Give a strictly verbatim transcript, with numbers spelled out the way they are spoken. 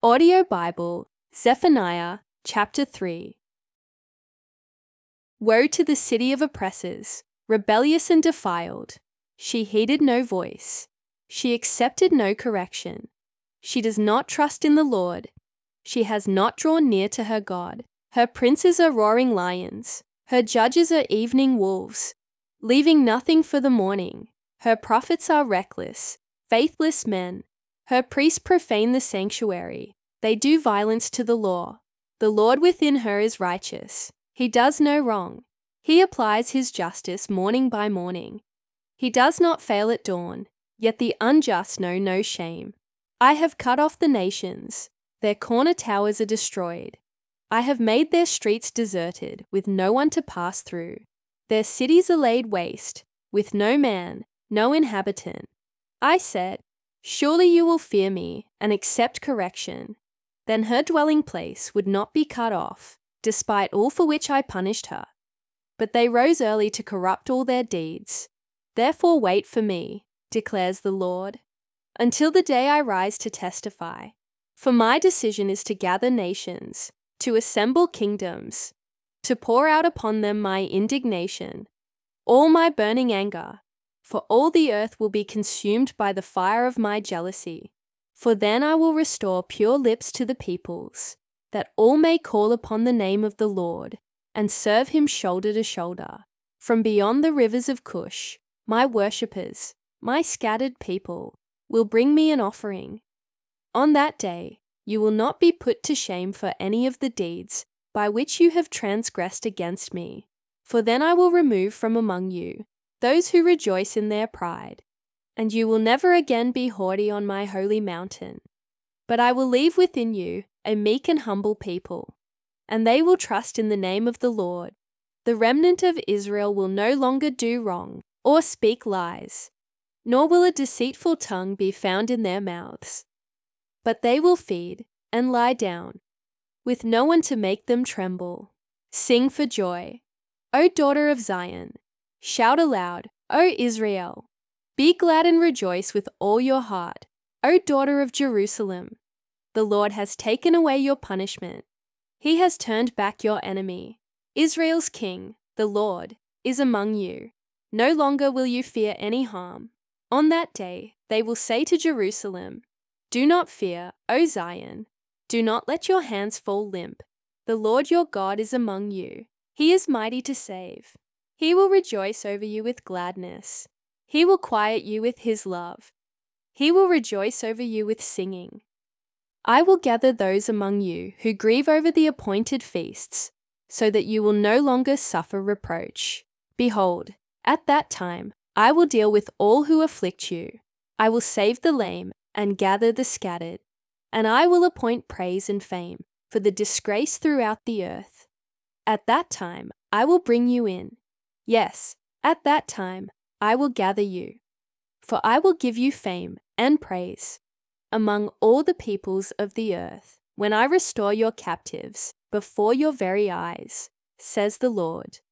Audio Bible, Zephaniah chapter three. Woe to the city of oppressors, rebellious and defiled. She heeded no voice. She accepted no correction. She does not trust in the Lord. She has not drawn near to her God. Her princes are roaring lions. Her judges are evening wolves, leaving nothing for the morning. Her prophets are reckless, faithless men. Her priests profane the sanctuary. They do violence to the law. The Lord within her is righteous. He does no wrong. He applies his justice morning by morning. He does not fail at dawn, yet the unjust know no shame. I have cut off the nations. Their corner towers are destroyed. I have made their streets deserted, with no one to pass through. Their cities are laid waste, with no man, no inhabitant. I said, surely you will fear me and accept correction. Then her dwelling place would not be cut off, despite all for which I punished her. But they rose early to corrupt all their deeds. Therefore wait for me, declares the Lord, until the day I rise to testify. For my decision is to gather nations, to assemble kingdoms, to pour out upon them my indignation, all my burning anger. For all the earth will be consumed by the fire of my jealousy. For then I will restore pure lips to the peoples, that all may call upon the name of the Lord, and serve him shoulder to shoulder. From beyond the rivers of Cush, my worshippers, my scattered people, will bring me an offering. On that day, you will not be put to shame for any of the deeds by which you have transgressed against me. For then I will remove from among you those who rejoice in their pride, and you will never again be haughty on my holy mountain. But I will leave within you a meek and humble people, and they will trust in the name of the Lord. The remnant of Israel will no longer do wrong or speak lies, nor will a deceitful tongue be found in their mouths. But they will feed and lie down, with no one to make them tremble. Sing for joy, O daughter of Zion. Shout aloud, O Israel. Be glad and rejoice with all your heart, O daughter of Jerusalem. The Lord has taken away your punishment. He has turned back your enemy. Israel's king, the Lord, is among you. No longer will you fear any harm. On that day, they will say to Jerusalem, do not fear, O Zion. Do not let your hands fall limp. The Lord your God is among you. He is mighty to save. He will rejoice over you with gladness. He will quiet you with his love. He will rejoice over you with singing. I will gather those among you who grieve over the appointed feasts, so that you will no longer suffer reproach. Behold, at that time I will deal with all who afflict you. I will save the lame and gather the scattered, and I will appoint praise and fame for the disgrace throughout the earth. At that time I will bring you in. Yes, at that time I will gather you. For I will give you fame and praise among all the peoples of the earth, when I restore your captives before your very eyes, says the Lord.